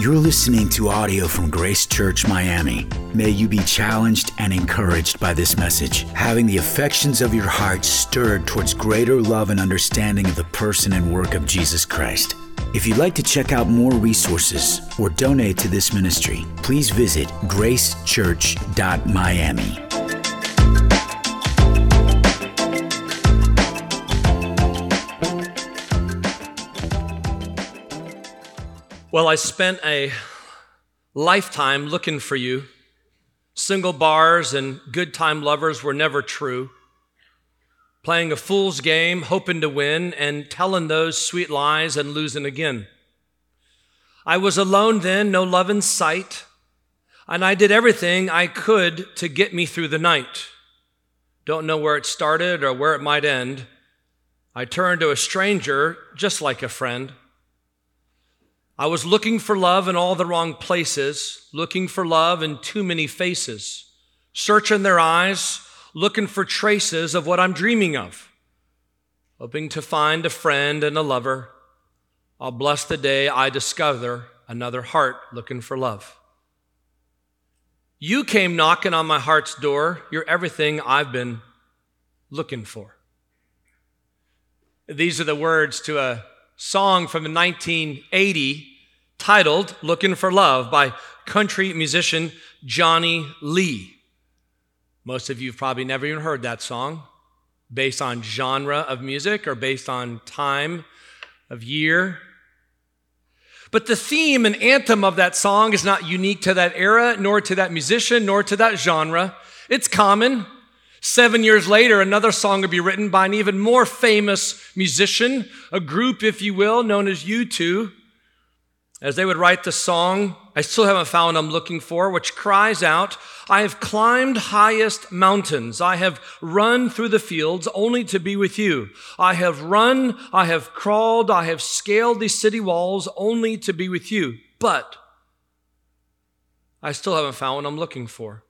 You're listening to audio from Grace Church Miami. May you be challenged and encouraged by this message, having the affections of your heart stirred towards greater love and understanding of the person and work of Jesus Christ. If you'd like to check out more resources or donate to this ministry, please visit gracechurch.miami. Well, I spent a lifetime looking for you. Single bars and good time lovers were never true. Playing a fool's game, hoping to win, and telling those sweet lies and losing again. I was alone then, no love in sight, and I did everything I could to get me through the night. Don't know where it started or where it might end. I turned to a stranger just like a friend. I was looking for love in all the wrong places, looking for love in too many faces, searching their eyes, looking for traces of what I'm dreaming of, hoping to find a friend and a lover. I'll bless the day I discover another heart looking for love. You came knocking on my heart's door. You're everything I've been looking for. These are the words to a song from 1980 titled Looking for Love by country musician Johnny Lee. Most of you have probably never even heard that song, based on genre of music or based on time of year. But the theme and anthem of that song is not unique to that era, nor to that musician, nor to that genre. It's common. 7 years later, another song would be written by an even more famous musician, a group, if you will, known as U2. As they would write the song, I still haven't found what I'm looking for, which cries out, I have climbed highest mountains. I have run through the fields only to be with you. I have run, I have crawled, I have scaled these city walls only to be with you. But I still haven't found what I'm looking for.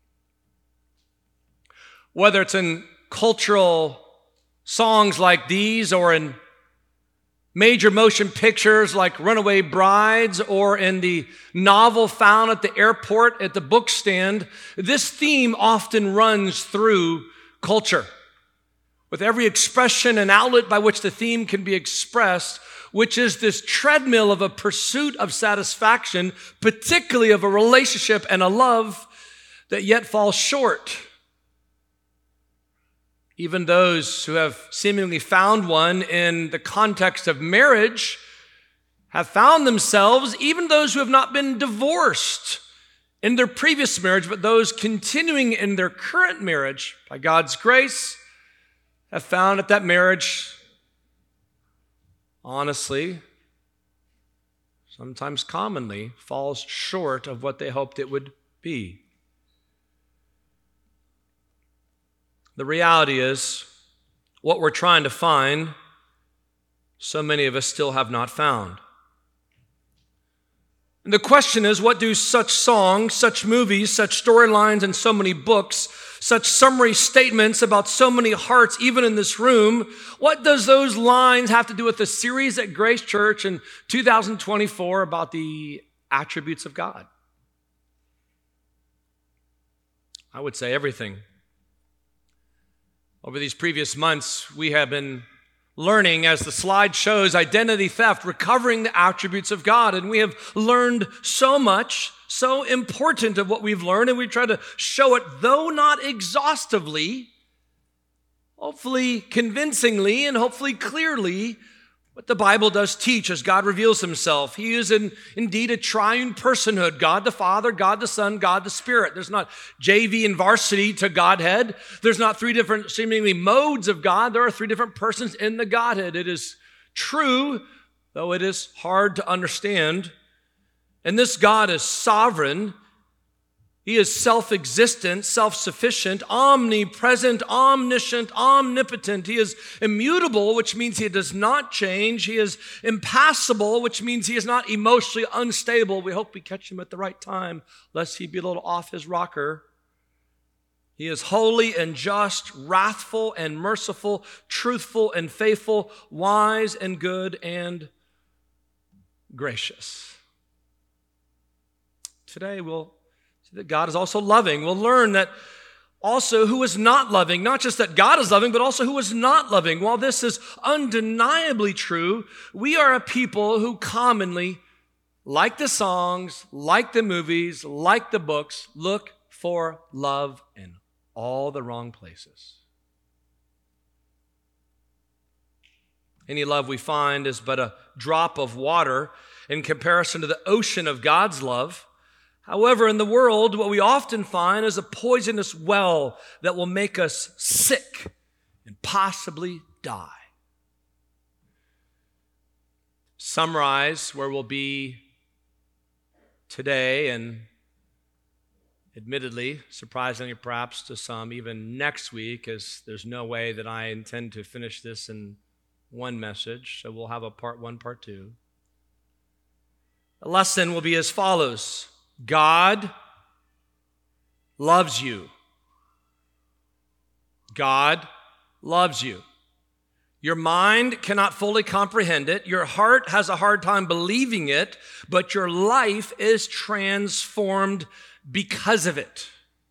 Whether it's in cultural songs like these or in major motion pictures like Runaway Brides or in the novel found at the airport at the book stand, this theme often runs through culture. With every expression and outlet by which the theme can be expressed, which is this treadmill of a pursuit of satisfaction, particularly of a relationship and a love that yet falls short. Even those who have seemingly found one in the context of marriage have found themselves, even those who have not been divorced in their previous marriage, but those continuing in their current marriage, by God's grace, have found that marriage, honestly, sometimes commonly, falls short of what they hoped it would be. The reality is, what we're trying to find, so many of us still have not found. And the question is, what do such songs, such movies, such storylines, and so many books, such summary statements about so many hearts, even in this room, what does those lines have to do with the series at Grace Church in 2024 about the attributes of God? I would say everything. Over these previous months, we have been learning, as the slide shows, identity theft, recovering the attributes of God. And we have learned so much, so important of what we've learned, and we try to show it, though not exhaustively, hopefully convincingly and hopefully clearly, what the Bible does teach as God reveals himself. He is indeed a triune personhood, God the Father, God the Son, God the Spirit. There's not JV and varsity to Godhead. There's not three different seemingly modes of God. There are three different persons in the Godhead. It is true, though it is hard to understand. And this God is sovereign. He is self-existent, self-sufficient, omnipresent, omniscient, omnipotent. He is immutable, which means he does not change. He is impassible, which means he is not emotionally unstable. We hope we catch him at the right time, lest he be a little off his rocker. He is holy and just, wrathful and merciful, truthful and faithful, wise and good and gracious. Today we'll see that God is also loving. We'll learn that also who is not loving, not just that God is loving, but also who is not loving. While this is undeniably true, we are a people who commonly, like the songs, like the movies, like the books, look for love in all the wrong places. Any love we find is but a drop of water in comparison to the ocean of God's love. However, in the world, what we often find is a poisonous well that will make us sick and possibly die. Summarize where we'll be today, and admittedly, surprisingly perhaps to some, even next week, as there's no way that I intend to finish this in one message, so we'll have a part 1, part 2. The lesson will be as follows. God loves you. God loves you. Your mind cannot fully comprehend it. Your heart has a hard time believing it, but your life is transformed because of it.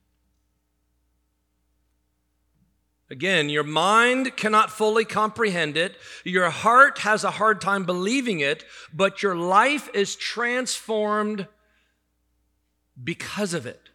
Again, your mind cannot fully comprehend it. Your heart has a hard time believing it, but your life is transformed because of it.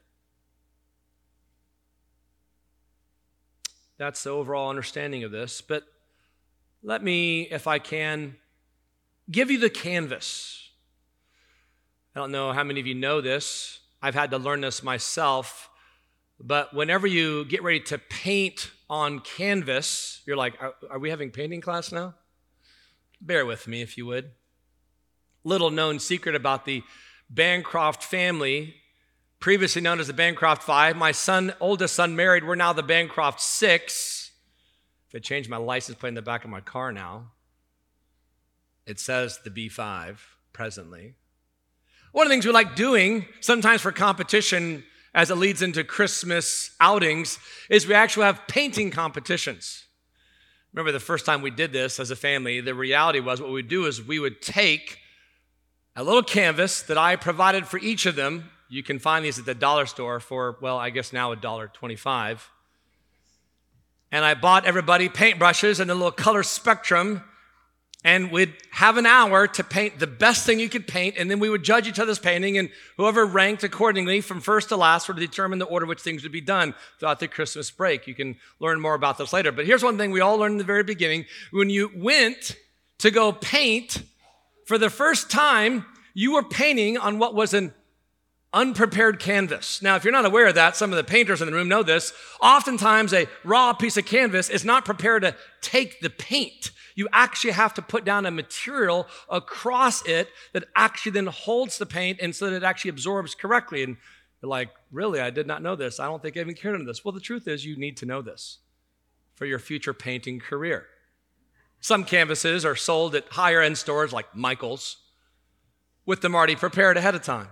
That's the overall understanding of this. But let me, if I can, give you the canvas. I don't know how many of you know this. I've had to learn this myself. But whenever you get ready to paint on canvas, you're like, are we having painting class now? Bear with me if you would. Little known secret about the Bancroft family, previously known as the Bancroft Five. My oldest son married, we're now the Bancroft Six. If I change my license plate in the back of my car now, it says the B5 presently. One of the things we like doing, sometimes for competition, as it leads into Christmas outings, is we actually have painting competitions. Remember the first time we did this as a family, the reality was what we'd do is we would take a little canvas that I provided for each of them. You can find these at the dollar store for, well, I guess now $1.25. And I bought everybody paintbrushes and a little color spectrum, and we'd have an hour to paint the best thing you could paint, and then we would judge each other's painting, and whoever ranked accordingly from first to last would determine the order which things would be done throughout the Christmas break. You can learn more about this later. But here's one thing we all learned in the very beginning. When you went to go paint, for the first time, you were painting on what was an unprepared canvas. Now, if you're not aware of that, some of the painters in the room know this. Oftentimes, a raw piece of canvas is not prepared to take the paint. You actually have to put down a material across it that actually then holds the paint and so that it actually absorbs correctly. And you're like, really? I did not know this. I don't think I even cared about this. Well, the truth is you need to know this for your future painting career. Some canvases are sold at higher end stores like Michael's with them already prepared ahead of time.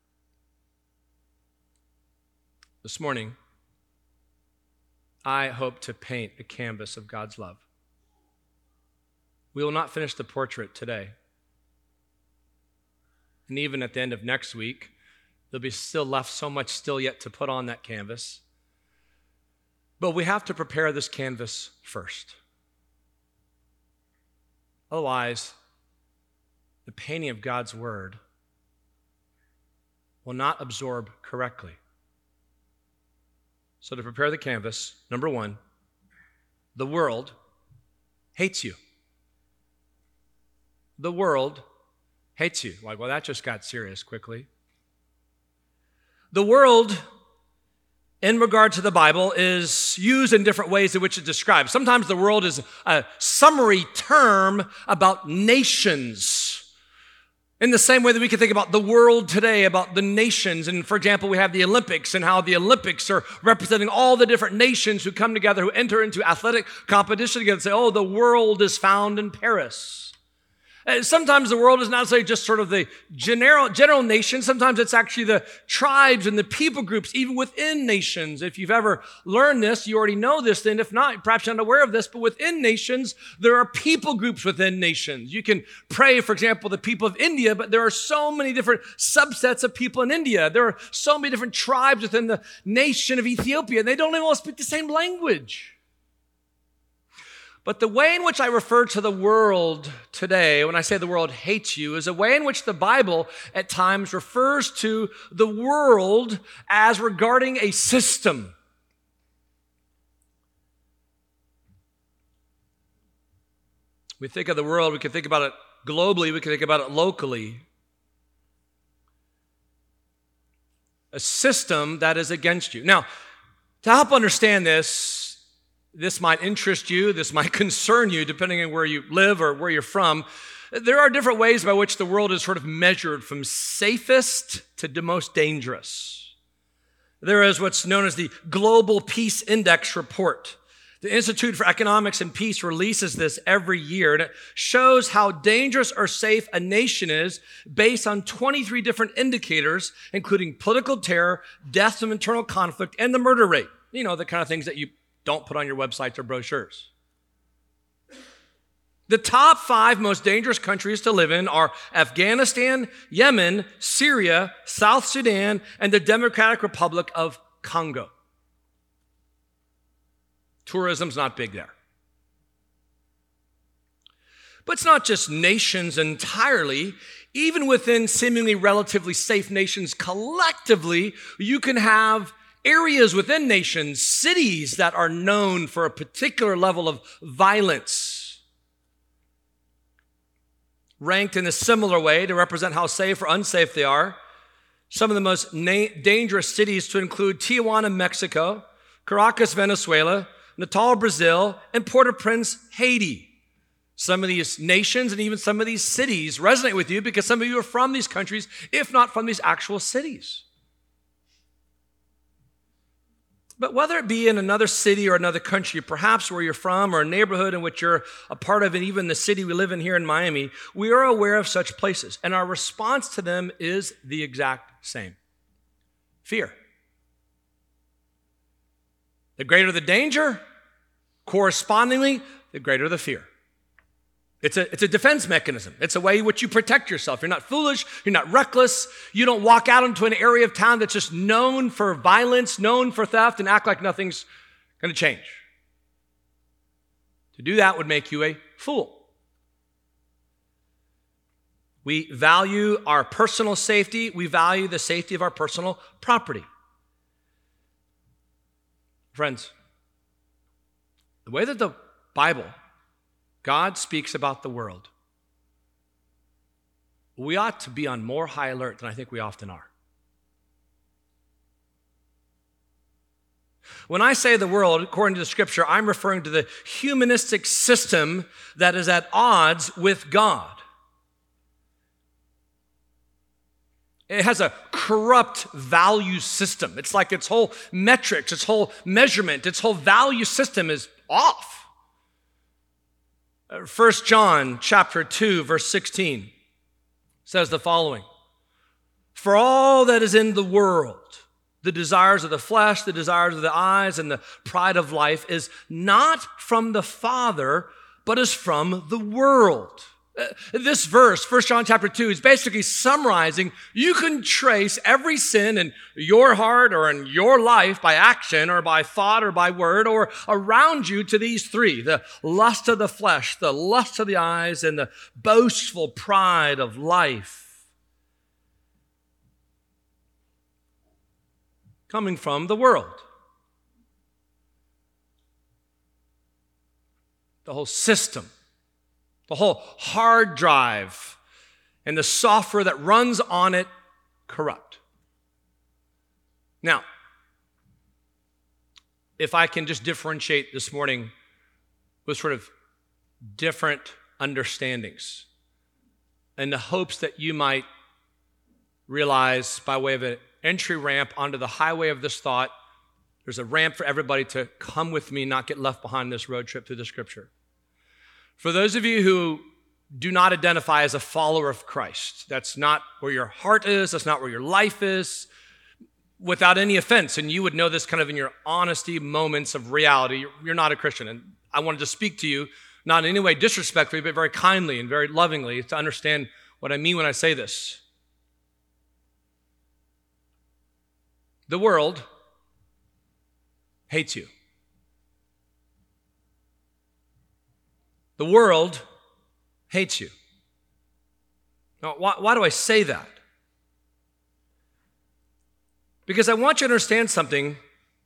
This morning, I hope to paint a canvas of God's love. We will not finish the portrait today. And even at the end of next week, there'll be still left so much still yet to put on that canvas. But we have to prepare this canvas first. Otherwise, the painting of God's word will not absorb correctly. So to prepare the canvas, number one, the world hates you. The world hates you. Like, well, that just got serious quickly. The world, in regard to the Bible, is used in different ways in which it's described. Sometimes the world is a summary term about nations. In the same way that we can think about the world today, about the nations. And for example, we have the Olympics and how the Olympics are representing all the different nations who come together, who enter into athletic competition together and say, oh, the world is found in Paris. Sometimes the world is not necessarily just sort of the general nation. Sometimes it's actually the tribes and the people groups, even within nations. If you've ever learned this, you already know this. Then if not, perhaps you're not aware of this, but within nations, there are people groups within nations. You can pray, for example, the people of India, but there are so many different subsets of people in India. There are so many different tribes within the nation of Ethiopia, and they don't even all speak the same language. But the way in which I refer to the world today, when I say the world hates you, is a way in which the Bible at times refers to the world as regarding a system. We think of the world, we can think about it globally, we can think about it locally. A system that is against you. Now, to help understand this might interest you, this might concern you, depending on where you live or where you're from. There are different ways by which the world is sort of measured from safest to the most dangerous. There is what's known as the Global Peace Index report. The Institute for Economics and Peace releases this every year, and it shows how dangerous or safe a nation is based on 23 different indicators, including political terror, deaths from internal conflict, and the murder rate. You know, the kind of things that you don't put on your websites or brochures. The top 5 most dangerous countries to live in are Afghanistan, Yemen, Syria, South Sudan, and the Democratic Republic of Congo. Tourism's not big there. But it's not just nations entirely. Even within seemingly relatively safe nations collectively, you can have areas within nations, cities that are known for a particular level of violence, ranked in a similar way to represent how safe or unsafe they are. Some of the most dangerous cities to include Tijuana, Mexico, Caracas, Venezuela, Natal, Brazil, and Port-au-Prince, Haiti. Some of these nations and even some of these cities resonate with you because some of you are from these countries, if not from these actual cities. But whether it be in another city or another country, perhaps where you're from or a neighborhood in which you're a part of, and even the city we live in here in Miami, we are aware of such places. And our response to them is the exact same: fear. The greater the danger, correspondingly, the greater the fear. It's a defense mechanism. It's a way in which you protect yourself. You're not foolish. You're not reckless. You don't walk out into an area of town that's just known for violence, known for theft, and act like nothing's going to change. To do that would make you a fool. We value our personal safety. We value the safety of our personal property. Friends, the way that the Bible, God speaks about the world, we ought to be on more high alert than I think we often are. When I say the world, according to the scripture, I'm referring to the humanistic system that is at odds with God. It has a corrupt value system. It's like its whole metrics, its whole measurement, its whole value system is off. 1 John chapter 2, verse 16 says the following: "For all that is in the world, the desires of the flesh, the desires of the eyes, and the pride of life is not from the Father, but is from the world." This verse, 1 John chapter 2, is basically summarizing you can trace every sin in your heart or in your life by action or by thought or by word or around you to these 3: the lust of the flesh, the lust of the eyes, and the boastful pride of life. Coming from the world. The whole system. The whole hard drive and the software that runs on it corrupt. Now, if I can just differentiate this morning with sort of different understandings in the hopes that you might realize by way of an entry ramp onto the highway of this thought, there's a ramp for everybody to come with me, not get left behind this road trip through the scripture. For those of you who do not identify as a follower of Christ. That's not where your heart is. That's not where your life is. Without any offense, and you would know this kind of in your honesty moments of reality, you're not a Christian. And I wanted to speak to you, not in any way disrespectfully, but very kindly and very lovingly to understand what I mean when I say this. The world hates you. The world hates you. Now, why do I say that? Because I want you to understand something.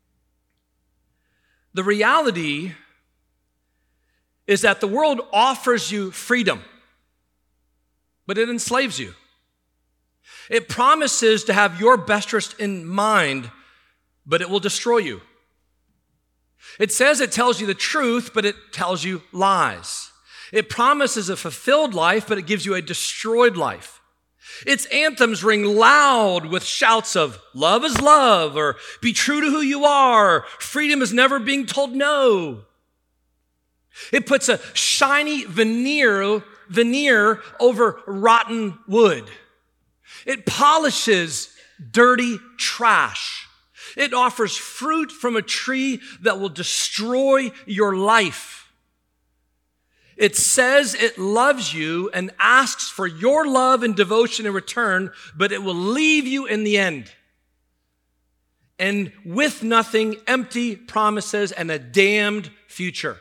The reality is that the world offers you freedom, but it enslaves you. It promises to have your best interest in mind, but it will destroy you. It says it tells you the truth, but it tells you lies. It promises a fulfilled life, but it gives you a destroyed life. Its anthems ring loud with shouts of love is love, or be true to who you are. Freedom is never being told no. It puts a shiny veneer over rotten wood. It polishes dirty trash. It offers fruit from a tree that will destroy your life. It says it loves you and asks for your love and devotion in return, but it will leave you in the end. And with nothing, empty promises and a damned future.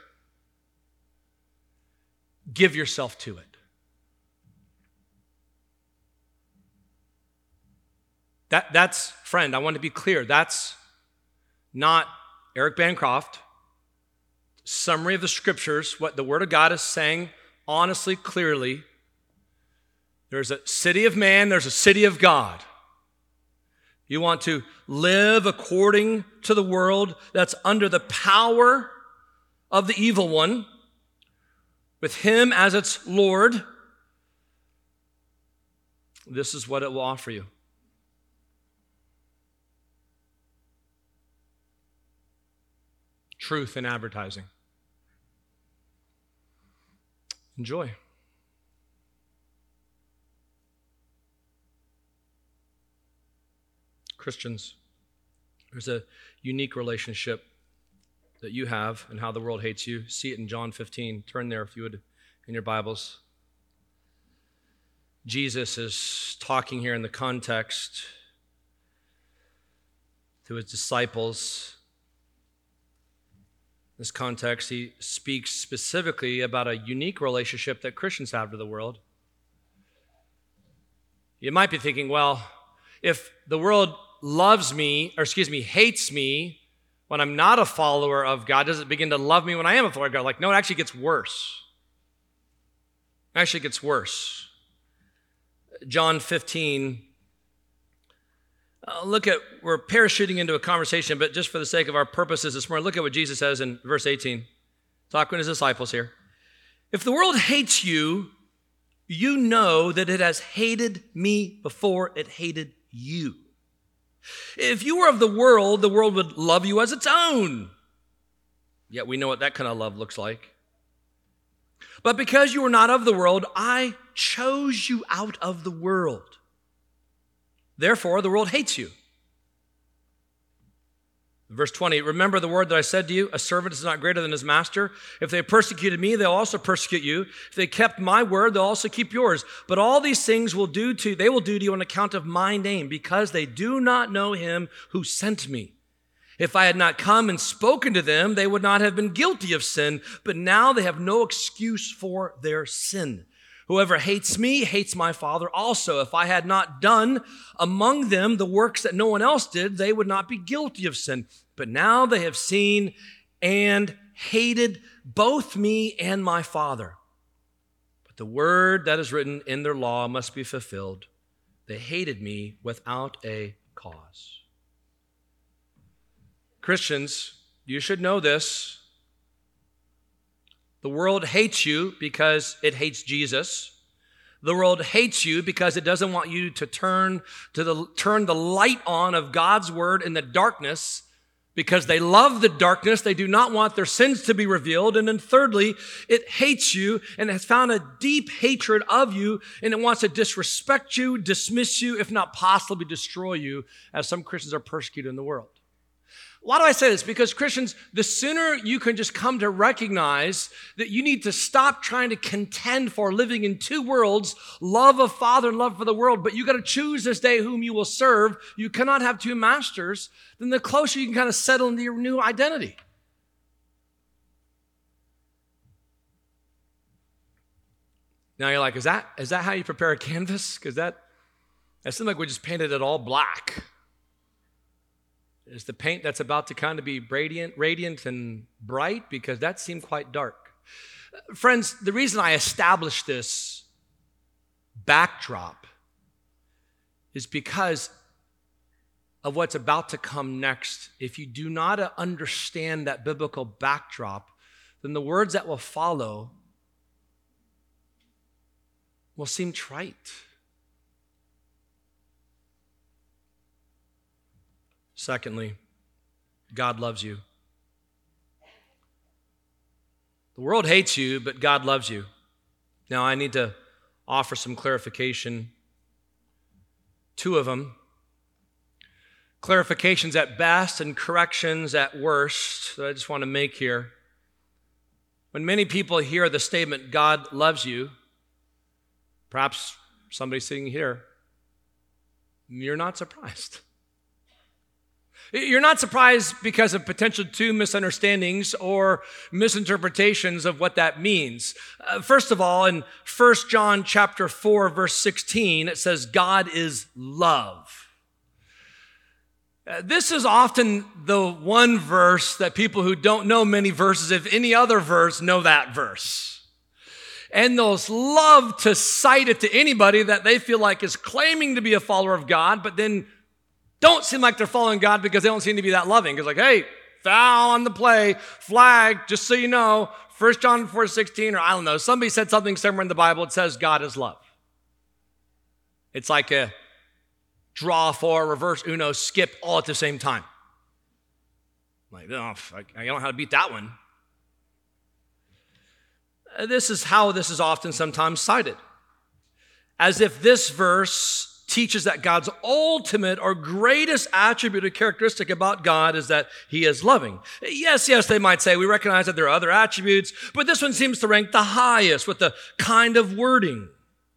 Give yourself to it. That's, friend, I want to be clear. That's not Eric Bancroft. Summary of the scriptures, what the Word of God is saying honestly, clearly. There's a city of man, there's a city of God. You want to live according to the world that's under the power of the evil one, with him as its Lord. This is what it will offer you. Truth in advertising. Enjoy. Christians, there's a unique relationship that you have and how the world hates you. See it in John 15. Turn there if you would in your Bibles. Jesus is talking here in the context to his disciples. In this context, he speaks specifically about a unique relationship that Christians have to the world. You might be thinking, well, if the world hates me when I'm not a follower of God, does it begin to love me when I am a follower of God? Like, no, it actually gets worse. It actually gets worse. John 15, we're parachuting into a conversation, but just for the sake of our purposes this morning, look at what Jesus says in verse 18. Talking to his disciples here. If the world hates you, you know that it has hated me before it hated you. If you were of the world would love you as its own. Yet we know what that kind of love looks like. But because you are not of the world, I chose you out of the world. Therefore, the world hates you. Verse 20, remember the word that I said to you, a servant is not greater than his master. If they persecuted me, they'll also persecute you. If they kept my word, they'll also keep yours. But all these things they will do to you on account of my name, because they do not know him who sent me. If I had not come and spoken to them, they would not have been guilty of sin, but now they have no excuse for their sin. Whoever hates me hates my Father also. If I had not done among them the works that no one else did, they would not be guilty of sin. But now they have seen and hated both me and my Father. But the word that is written in their law must be fulfilled. They hated me without a cause. Christians, you should know this. The world hates you because it hates Jesus. The world hates you because it doesn't want you to turn the light on of God's word in the darkness, because they love the darkness. They do not want their sins to be revealed. And then thirdly, it hates you and has found a deep hatred of you, and it wants to disrespect you, dismiss you, if not possibly destroy you, as some Christians are persecuted in the world. Why do I say this? Because Christians, the sooner you can just come to recognize that you need to stop trying to contend for living in two worlds, love of Father and love for the world, but you got to choose this day whom you will serve. You cannot have two masters. Then the closer you can kind of settle into your new identity. Now you're like, is that how you prepare a canvas? Because that seems like we just painted it all black. Is the paint that's about to kind of be radiant and bright? Because that seemed quite dark. Friends, the reason I established this backdrop is because of what's about to come next. If you do not understand that biblical backdrop, then the words that will follow will seem trite. Secondly, God loves you. The world hates you, but God loves you. Now, I need to offer some clarification. Two of them. Clarifications at best and corrections at worst that I just want to make here. When many people hear the statement, God loves you, perhaps somebody sitting here, you're not surprised. You're not surprised because of potential two misunderstandings or misinterpretations of what that means. First of all, in 1 John chapter 4, verse 16, it says, God is love. This is often the one verse that people who don't know many verses, if any other verse, know that verse. And they'll love to cite it to anybody that they feel like is claiming to be a follower of God, but then don't seem like they're following God because they don't seem to be that loving. It's like, hey, foul on the play, flag, just so you know, 1 John 4:16, or I don't know, somebody said something somewhere in the Bible, it says God is love. It's like a draw four, reverse uno, skip all at the same time. I'm like, oh, I don't know how to beat that one. This is how this is often sometimes cited. As if this verse teaches that God's ultimate or greatest attribute or characteristic about God is that he is loving. Yes, they might say, we recognize that there are other attributes, but this one seems to rank the highest with the kind of wording.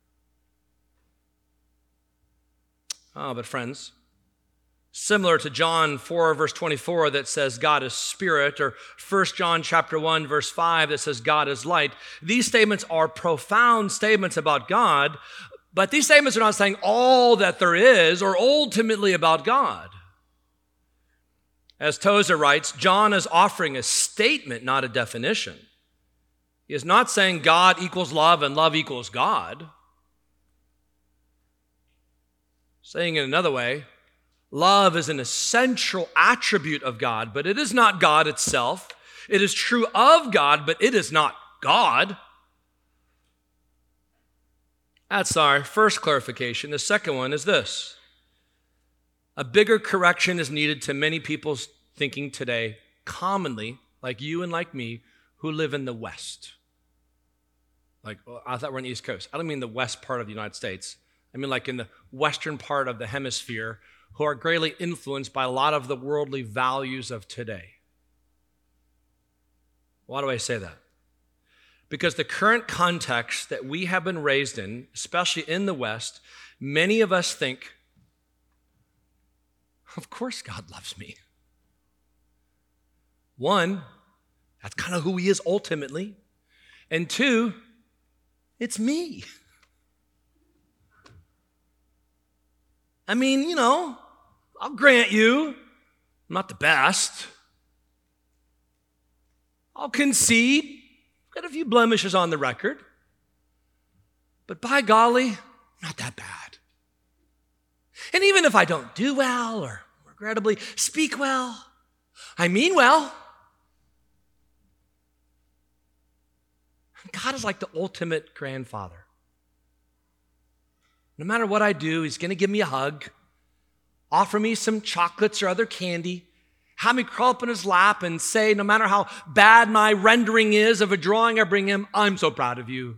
But friends, similar to John 4, verse 24 that says God is spirit, or 1 John chapter 1, verse 5 that says God is light, these statements are profound statements about God, but these statements are not saying all that there is or ultimately about God. As Tozer writes, John is offering a statement, not a definition. He is not saying God equals love and love equals God. Saying it another way, love is an essential attribute of God, but it is not God itself. It is true of God, but it is not God. That's our first clarification. The second one is this. A bigger correction is needed to many people's thinking today, commonly, like you and like me, who live in the West. Like, well, I thought we're on the East Coast. I don't mean the west part of the United States. I mean like in the western part of the hemisphere, who are greatly influenced by a lot of the worldly values of today. Why do I say that? Because the current context that we have been raised in, especially in the West, many of us think, of course God loves me. One, that's kind of who he is ultimately. And two, it's me. I mean, I'll grant you, I'm not the best. I'll concede. Got a few blemishes on the record. But by golly, not that bad. And even if I don't do well or regrettably speak well, I mean well. God is like the ultimate grandfather. No matter what I do, he's going to give me a hug, offer me some chocolates or other candy, have me crawl up in his lap and say, no matter how bad my rendering is of a drawing I bring him, I'm so proud of you.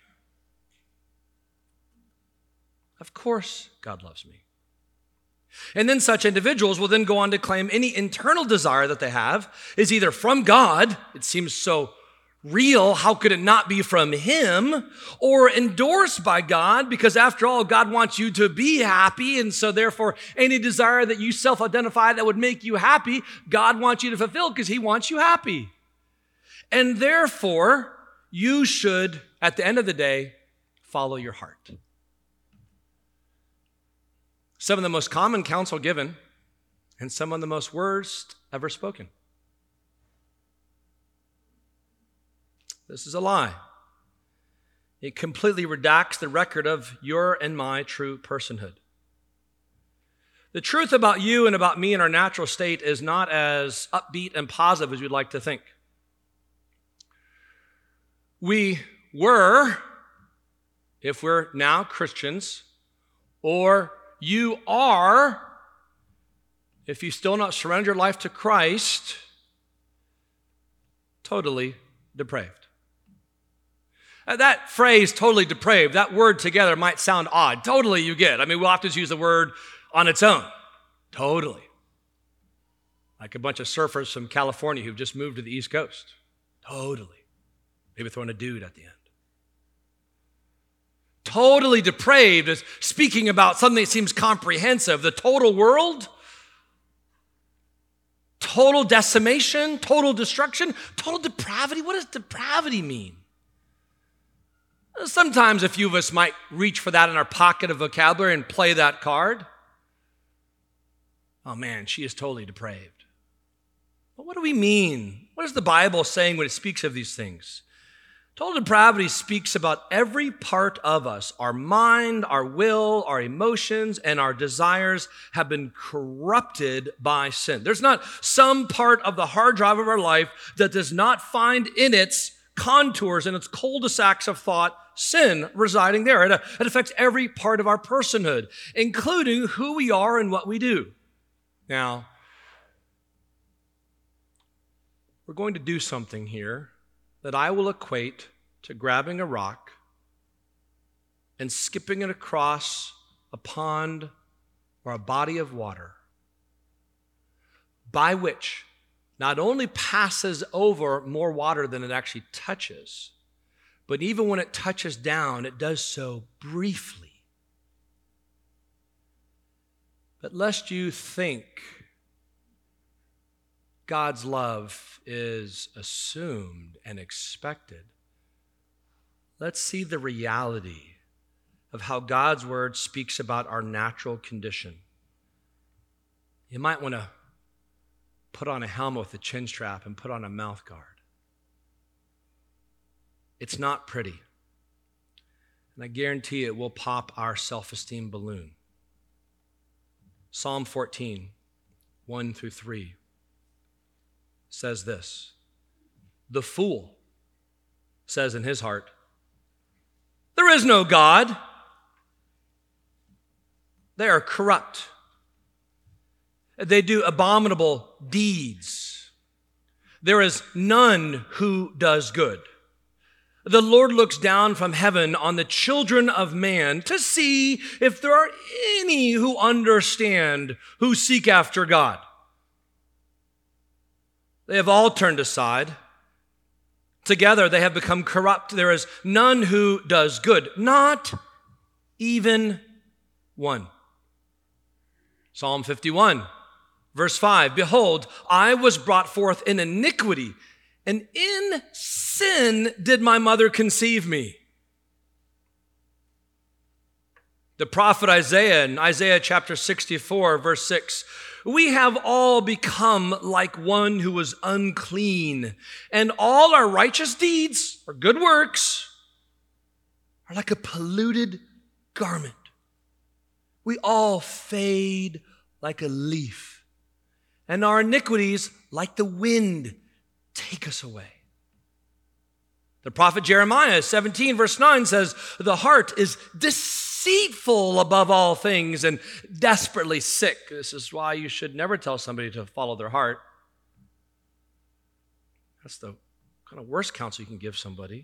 Of course, God loves me. And then such individuals will then go on to claim any internal desire that they have is either from God, it seems so real, how could it not be from him, or endorsed by God, because after all, God wants you to be happy, and so therefore, any desire that you self-identify that would make you happy, God wants you to fulfill because he wants you happy. And therefore, you should, at the end of the day, follow your heart. Some of the most common counsel given, and some of the most worst ever spoken. This is a lie. It completely redacts the record of your and my true personhood. The truth about you and about me in our natural state is not as upbeat and positive as we'd like to think. We were, if we're now Christians, or you are, if you still not surrender your life to Christ, totally depraved. That phrase, totally depraved, that word together might sound odd. Totally, you get. I mean, we'll often use the word on its own. Totally. Like a bunch of surfers from California who've just moved to the East Coast. Totally. Maybe throwing a dude at the end. Totally depraved is speaking about something that seems comprehensive. The total world, total decimation, total destruction, total depravity. What does depravity mean? Sometimes a few of us might reach for that in our pocket of vocabulary and play that card. Oh man, she is totally depraved. But what do we mean? What is the Bible saying when it speaks of these things? Total depravity speaks about every part of us. Our mind, our will, our emotions, and our desires have been corrupted by sin. There's not some part of the hard drive of our life that does not find in its contours and its cul-de-sacs of thought sin residing there. It affects every part of our personhood, including who we are and what we do. Now, we're going to do something here that I will equate to grabbing a rock and skipping it across a pond or a body of water, by which not only passes over more water than it actually touches, but even when it touches down, it does so briefly. But lest you think God's love is assumed and expected, let's see the reality of how God's word speaks about our natural condition. You might want to put on a helmet with a chin strap and put on a mouth guard. It's not pretty. And I guarantee it will pop our self-esteem balloon. Psalm 14, 1 through 3 says this: the fool says in his heart, there is no God. They are corrupt. They do abominable deeds. There is none who does good. The Lord looks down from heaven on the children of man to see if there are any who understand, who seek after God. They have all turned aside. Together they have become corrupt. There is none who does good, not even one. Psalm 51, verse 5, behold, I was brought forth in iniquity, and in sin did my mother conceive me. The prophet Isaiah, in Isaiah chapter 64, verse 6, we have all become like one who was unclean, and all our righteous deeds, or good works, are like a polluted garment. We all fade like a leaf, and our iniquities, like the wind, take us away. The prophet Jeremiah 17 verse 9 says, the heart is deceitful above all things and desperately sick. This is why you should never tell somebody to follow their heart. That's the kind of worst counsel you can give somebody.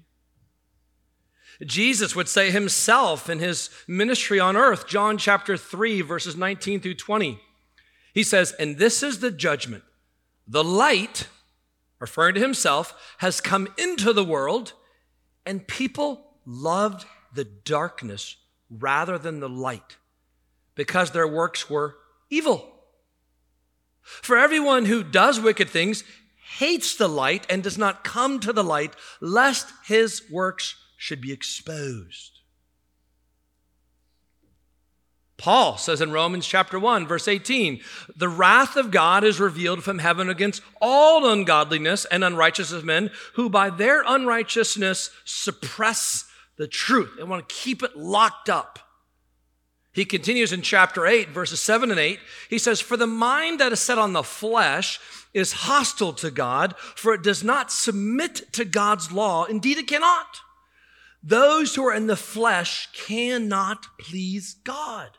Jesus would say himself in his ministry on earth, John chapter 3, verses 19 through 20. He says, "And this is the judgment. The light," referring to himself, "has come into the world, and people loved the darkness rather than the light, because their works were evil. For everyone who does wicked things hates the light and does not come to the light, lest his works should be exposed." Paul says in Romans chapter 1, verse 18, "The wrath of God is revealed from heaven against all ungodliness and unrighteousness of men who by their unrighteousness suppress the truth." They want to keep it locked up. He continues in chapter 8, verses 7 and 8. He says, "For the mind that is set on the flesh is hostile to God, for it does not submit to God's law. Indeed, it cannot. Those who are in the flesh cannot please God."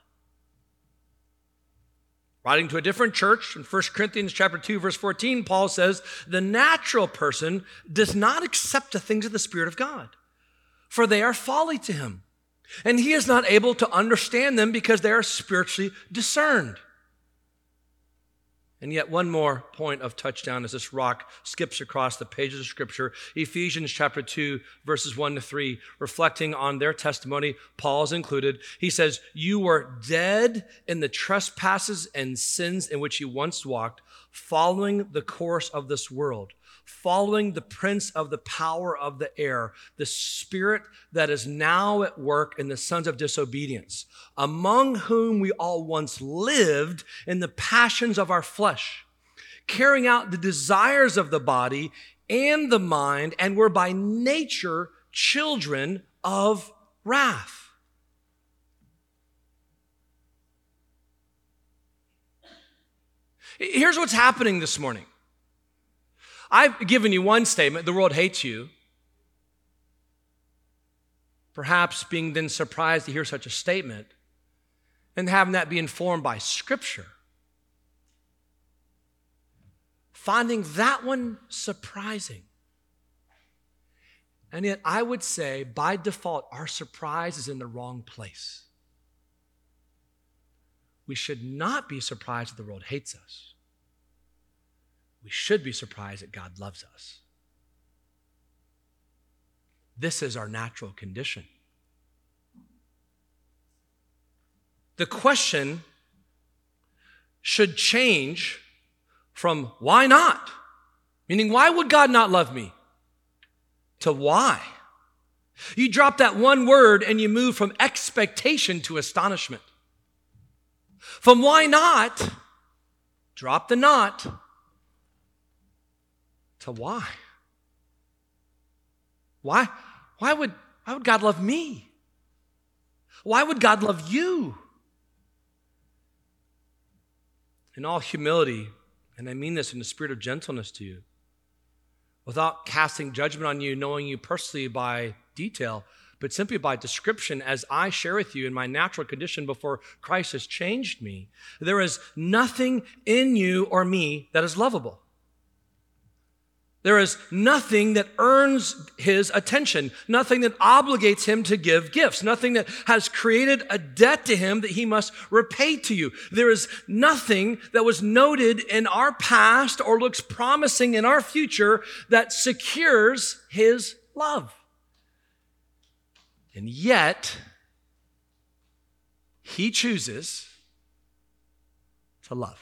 Writing to a different church in 1 Corinthians chapter 2, verse 14, Paul says, "The natural person does not accept the things of the Spirit of God, for they are folly to him, and he is not able to understand them because they are spiritually discerned." And yet one more point of touchdown as this rock skips across the pages of Scripture. Ephesians chapter 2, verses 1 to 3, reflecting on their testimony, Paul's included. He says, "You were dead in the trespasses and sins in which you once walked, following the course of this world, following the prince of the power of the air, the spirit that is now at work in the sons of disobedience, among whom we all once lived in the passions of our flesh, carrying out the desires of the body and the mind, and were by nature children of wrath." Here's what's happening this morning. I've given you one statement: the world hates you. Perhaps being then surprised to hear such a statement and having that be informed by Scripture. Finding that one surprising. And yet I would say by default, our surprise is in the wrong place. We should not be surprised that the world hates us. We should be surprised that God loves us. This is our natural condition. The question should change from "why not?" meaning why would God not love me? To why? You drop that one word and you move from expectation to astonishment. From "why not?" drop the not to why. Why would God love me? Why would God love you? In all humility, and I mean this in the spirit of gentleness to you, without casting judgment on you, knowing you personally by detail, but simply by description, as I share with you in my natural condition before Christ has changed me, there is nothing in you or me that is lovable. There is nothing that earns his attention, nothing that obligates him to give gifts, nothing that has created a debt to him that he must repay to you. There is nothing that was noted in our past or looks promising in our future that secures his love. And yet, he chooses to love.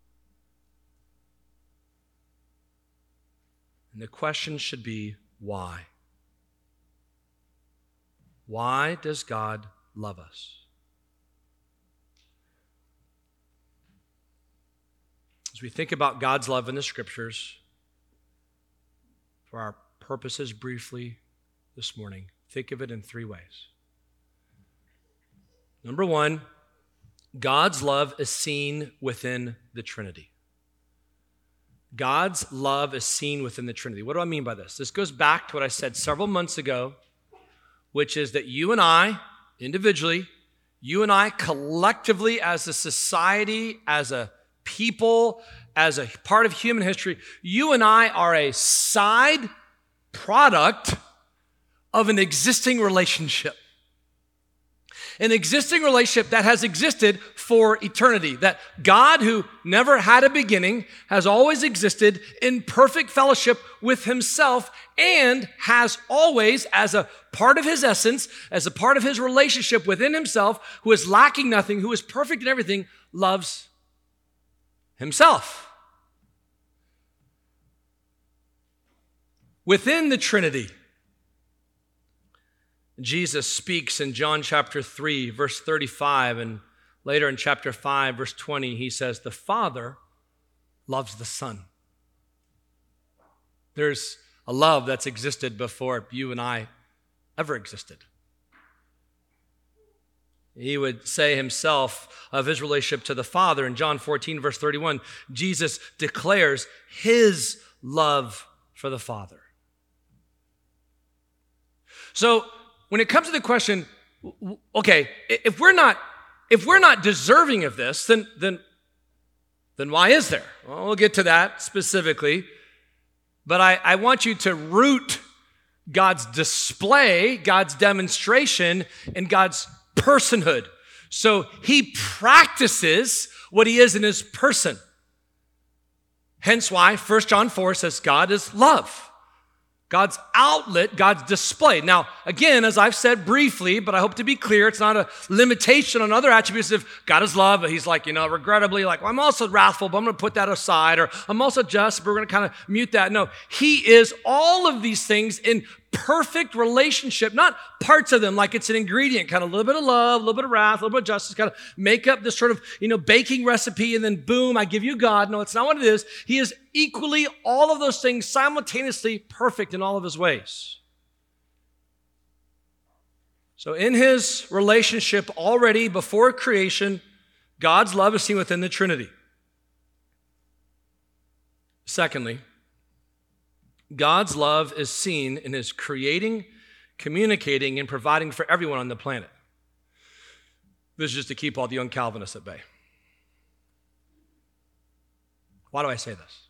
And the question should be, why? Why does God love us? As we think about God's love in the Scriptures, for our purposes briefly this morning, think of it in three ways. Number one, God's love is seen within the Trinity. God's love is seen within the Trinity. What do I mean by this? This goes back to what I said several months ago, which is that you and I, individually, you and I collectively as a society, as a people, as a part of human history, you and I are a side product of an existing relationship. An existing relationship that has existed for eternity. That God, who never had a beginning, has always existed in perfect fellowship with himself and has always, as a part of his essence, as a part of his relationship within himself, who is lacking nothing, who is perfect in everything, loves himself. Within the Trinity, Jesus speaks in John chapter 3, verse 35, and later in chapter 5, verse 20, he says, the Father loves the Son. There's a love that's existed before you and I ever existed. He would say himself of his relationship to the Father in John 14, verse 31, Jesus declares his love for the Father. So, when it comes to the question, okay, if we're not deserving of this, then why is there? Well, we'll get to that specifically. But I want you to root God's display, God's demonstration, in God's personhood. So he practices what he is in his person. Hence why 1 John 4 says God is love. God's outlet, God's display. Now, again, as I've said briefly, but I hope to be clear, it's not a limitation on other attributes. If God is love, but he's like, regrettably, like, well, I'm also wrathful, but I'm going to put that aside. Or I'm also just, but we're going to kind of mute that. No, he is all of these things in perfect relationship, not parts of them like it's an ingredient, kind of a little bit of love, a little bit of wrath, a little bit of justice, kind of make up this sort of, baking recipe and then boom, I give you God. No, it's not what it is. He is equally all of those things simultaneously perfect in all of his ways. So in his relationship already before creation, God's love is seen within the Trinity. Secondly, God's love is seen in his creating, communicating, and providing for everyone on the planet. This is just to keep all the young Calvinists at bay. Why do I say this?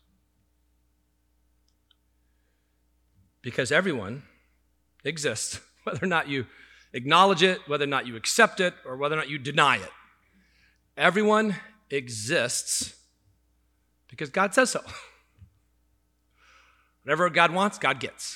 Because everyone exists, whether or not you acknowledge it, whether or not you accept it, or whether or not you deny it. Everyone exists because God says so. Whatever God wants, God gets.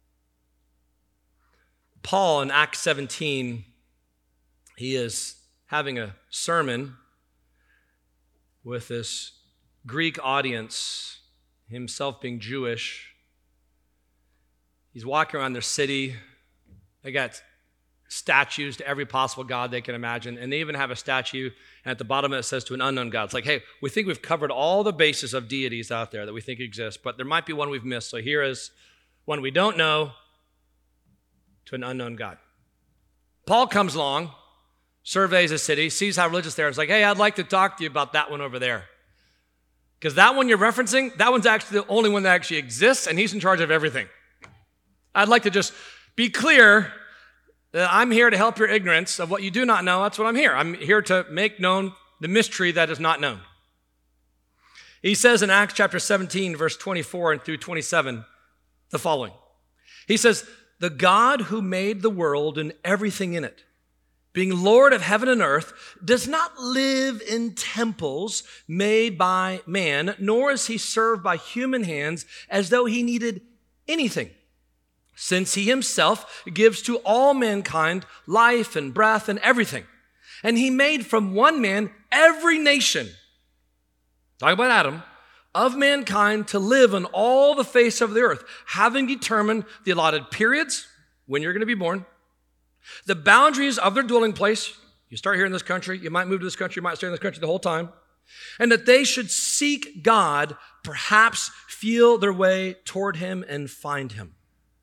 Paul in Acts 17, he is having a sermon with this Greek audience, himself being Jewish. He's walking around their city. They got statues to every possible god they can imagine, and they even have a statue, and at the bottom it says to an unknown god. It's like, hey, we think we've covered all the bases of deities out there that we think exist, but there might be one we've missed. So here is one we don't know to an unknown god. Paul comes along, surveys a city, sees how religious they are. It's like, hey, I'd like to talk to you about that one over there. Because that one you're referencing, that one's actually the only one that actually exists, and he's in charge of everything. I'd like to just be clear that I'm here to help your ignorance of what you do not know. That's what I'm here. I'm here to make known the mystery that is not known. He says in Acts chapter 17, verse 24 and through 27, the following. He says, the God who made the world and everything in it, being Lord of heaven and earth, does not live in temples made by man, nor is he served by human hands as though he needed anything, since he himself gives to all mankind life and breath and everything. And he made from one man every nation, talk about Adam, of mankind to live on all the face of the earth, having determined the allotted periods, when you're going to be born, the boundaries of their dwelling place. You start here in this country, you might move to this country, you might stay in this country the whole time. And that they should seek God, perhaps feel their way toward him and find him.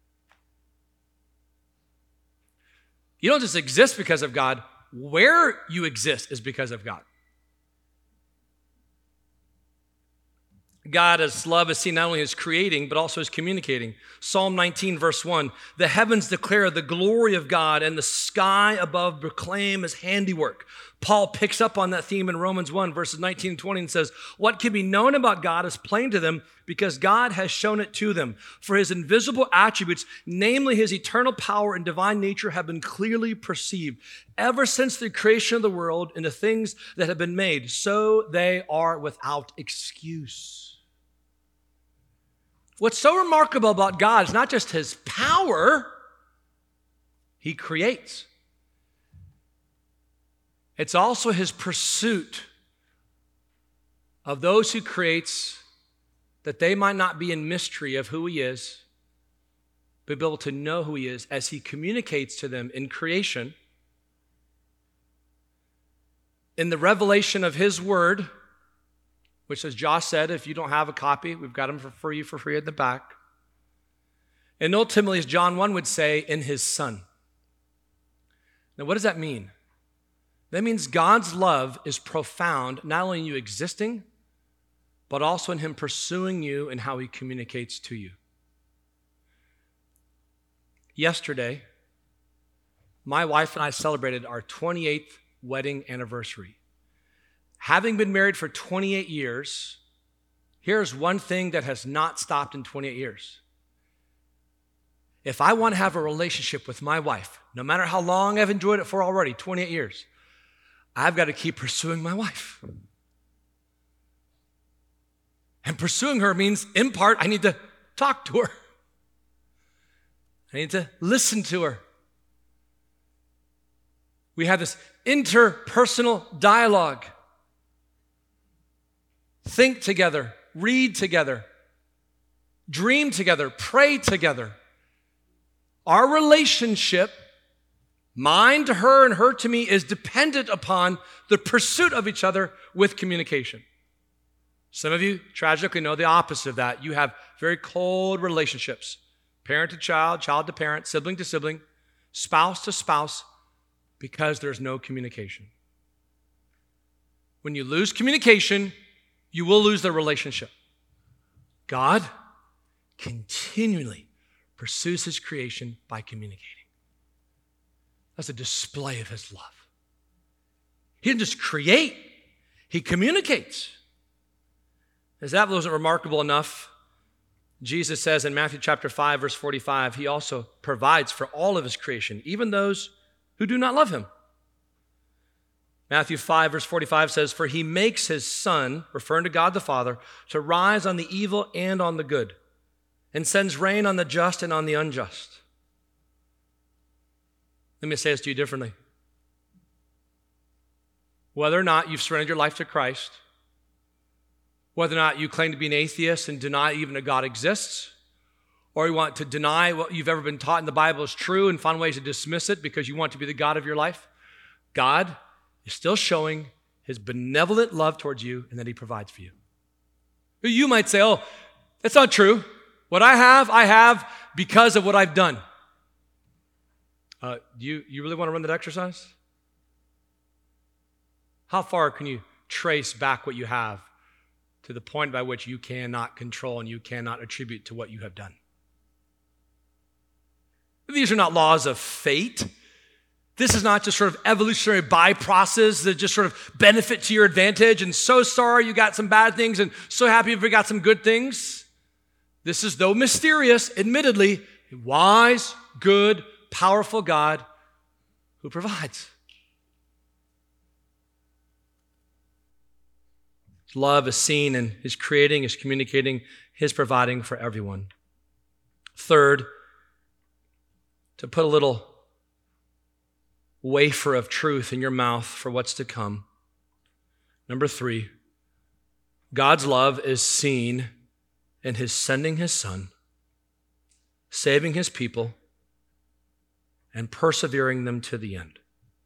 You don't just exist because of God. Where you exist is because of God. God as love is seen not only as creating, but also as communicating. Psalm 19, verse 1, the heavens declare the glory of God, and the sky above proclaim his handiwork. Paul picks up on that theme in Romans 1, verses 19 and 20, and says, what can be known about God is plain to them because God has shown it to them. For his invisible attributes, namely his eternal power and divine nature, have been clearly perceived ever since the creation of the world and the things that have been made. So they are without excuse. What's so remarkable about God is not just his power, he creates. It's also his pursuit of those who creates, that they might not be in mystery of who he is, but be able to know who he is as he communicates to them in creation, in the revelation of his word, which, as Josh said, if you don't have a copy, we've got them for you for free at the back. And ultimately, as John 1 would say, in his Son. Now, what does that mean? That means God's love is profound, not only in you existing, but also in him pursuing you and how he communicates to you. Yesterday, my wife and I celebrated our 28th wedding anniversary. Having been married for 28 years, here's one thing that has not stopped in 28 years. If I want to have a relationship with my wife, no matter how long I've enjoyed it for already, 28 years, I've got to keep pursuing my wife. And pursuing her means, in part, I need to talk to her. I need to listen to her. We have this interpersonal dialogue. Think together, read together, dream together, pray together. Our relationship, mine to her and her to me, is dependent upon the pursuit of each other with communication. Some of you tragically know the opposite of that. You have very cold relationships, parent to child, child to parent, sibling to sibling, spouse to spouse, because there's no communication. When you lose communication, you will lose the relationship. God continually pursues his creation by communicating. That's a display of his love. He didn't just create, he communicates. As that wasn't remarkable enough, Jesus says in Matthew chapter 5, verse 45, he also provides for all of his creation, even those who do not love him. Matthew 5, verse 45 says, for he makes his sun, referring to God the Father, to rise on the evil and on the good, and sends rain on the just and on the unjust. Let me say this to you differently. Whether or not you've surrendered your life to Christ, whether or not you claim to be an atheist and deny even that God exists, or you want to deny what you've ever been taught in the Bible is true and find ways to dismiss it because you want to be the God of your life, God is still showing his benevolent love towards you and that he provides for you. You might say, oh, that's not true. What I have because of what I've done. Do you really want to run that exercise? How far can you trace back what you have to the point by which you cannot control and you cannot attribute to what you have done? These are not laws of fate. This is not just sort of evolutionary by-process that just sort of benefit to your advantage and so sorry you got some bad things and so happy if you got some good things. This is, though mysterious, admittedly, a wise, good, powerful God who provides. His love is seen in his creating, his communicating, his providing for everyone. Third, to put a little wafer of truth in your mouth for what's to come. Number 3, God's love is seen in his sending his Son, saving his people, and persevering them to the end.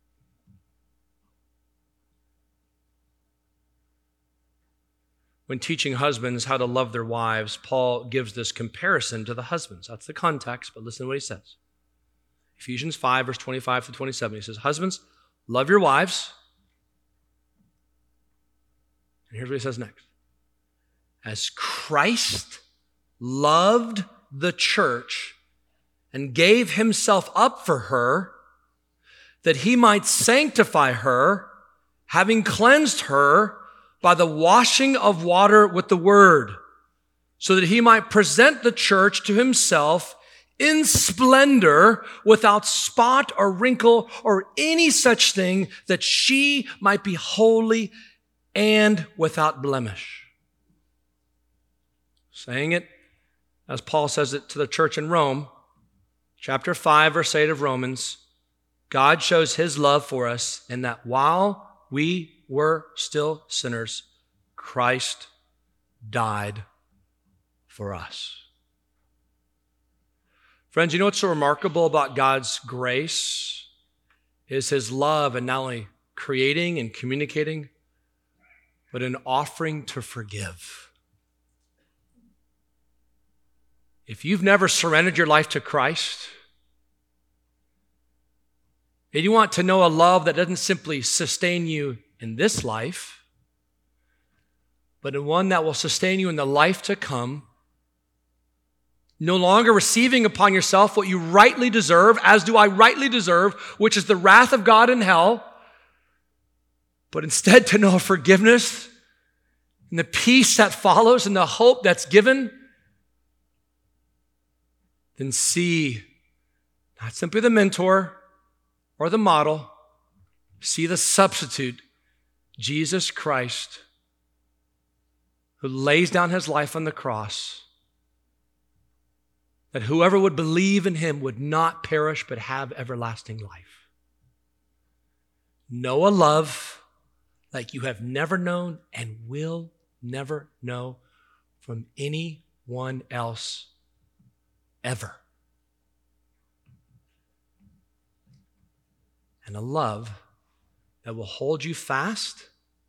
When teaching husbands how to love their wives, Paul gives this comparison to the husbands. That's the context, but listen to what he says. Ephesians 5, verse 25 to 27, he says, husbands, love your wives. And here's what he says next. as Christ loved the church and gave himself up for her, that he might sanctify her, having cleansed her by the washing of water with the word, so that he might present the church to himself in splendor, without spot or wrinkle or any such thing, that she might be holy and without blemish. Saying it as Paul says it to the church in Rome, chapter 5, verse 8 of Romans, God shows his love for us in that while we were still sinners, Christ died for us. Friends, you know what's so remarkable about God's grace is his love in not only creating and communicating, but in offering to forgive. If you've never surrendered your life to Christ, and you want to know a love that doesn't simply sustain you in this life, but in one that will sustain you in the life to come, no longer receiving upon yourself what you rightly deserve, as do I rightly deserve, which is the wrath of God in hell, but instead to know forgiveness and the peace that follows and the hope that's given, then see not simply the mentor or the model, see the substitute, Jesus Christ, who lays down his life on the cross, that whoever would believe in him would not perish but have everlasting life. Know a love like you have never known and will never know from anyone else ever. And a love that will hold you fast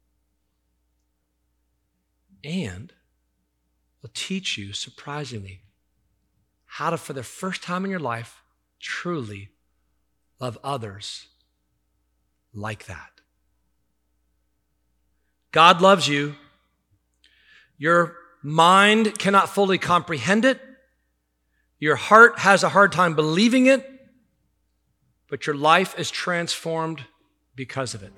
and will teach you, surprisingly, how to, for the first time in your life, truly love others like that. God loves you. Your mind cannot fully comprehend it. Your heart has a hard time believing it, but your life is transformed because of it.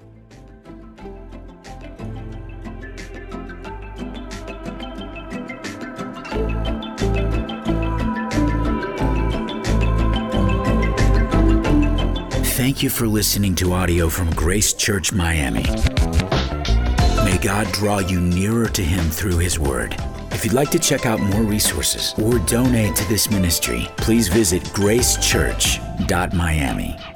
Thank you for listening to audio from Grace Church Miami. May God draw you nearer to him through his word. If you'd like to check out more resources or donate to this ministry, please visit gracechurch.miami.